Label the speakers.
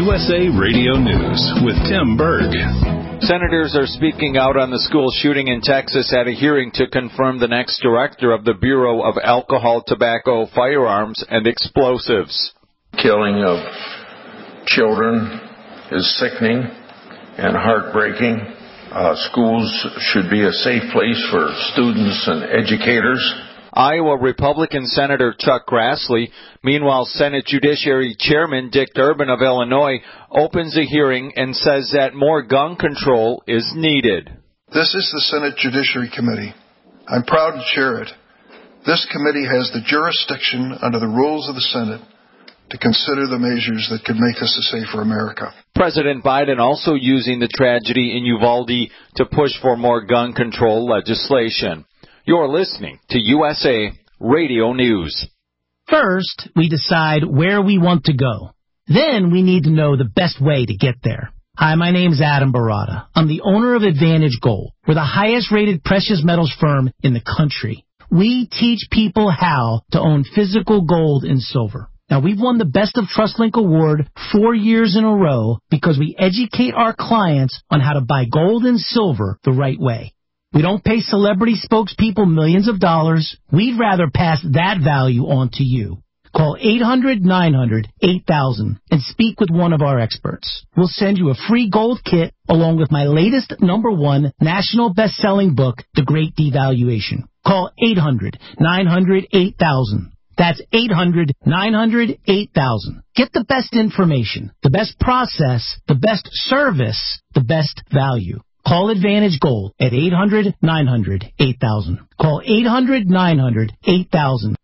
Speaker 1: USA Radio News with Tim Berg.
Speaker 2: Senators are speaking out on the school shooting in Texas at a hearing to confirm the next director of the Bureau of Alcohol, Tobacco, Firearms, and Explosives.
Speaker 3: Killing of children is sickening and heartbreaking. Schools should be a safe place for students and educators.
Speaker 2: Iowa Republican Senator Chuck Grassley. Meanwhile, Senate Judiciary Chairman Dick Durbin of Illinois opens a hearing and says that more gun control is needed.
Speaker 4: This is the Senate Judiciary Committee. I'm proud to chair it. This committee has the jurisdiction under the rules of the Senate to consider the measures that could make us a safer America.
Speaker 2: President Biden also using the tragedy in Uvalde to push for more gun control legislation. You're listening to USA Radio News.
Speaker 5: First, we decide where we want to go. Then we need to know the best way to get there. Hi, my name's Adam Barada. I'm the owner of Advantage Gold. We're the highest-rated precious metals firm in the country. We teach people how to own physical gold and silver. Now, we've won the Best of TrustLink Award 4 years in a row because we educate our clients on how to buy gold and silver the right way. We don't pay celebrity spokespeople millions of dollars. We'd rather pass that value on to you. Call 800-900-8000 and speak with one of our experts. We'll send you a free gold kit along with my latest #1 national best-selling book, The Great Devaluation. Call 800-900-8000. That's 800-900-8000. Get the best information, the best process, the best service, the best value. Call Advantage Gold at 800-900-8000. Call 800-900-8000.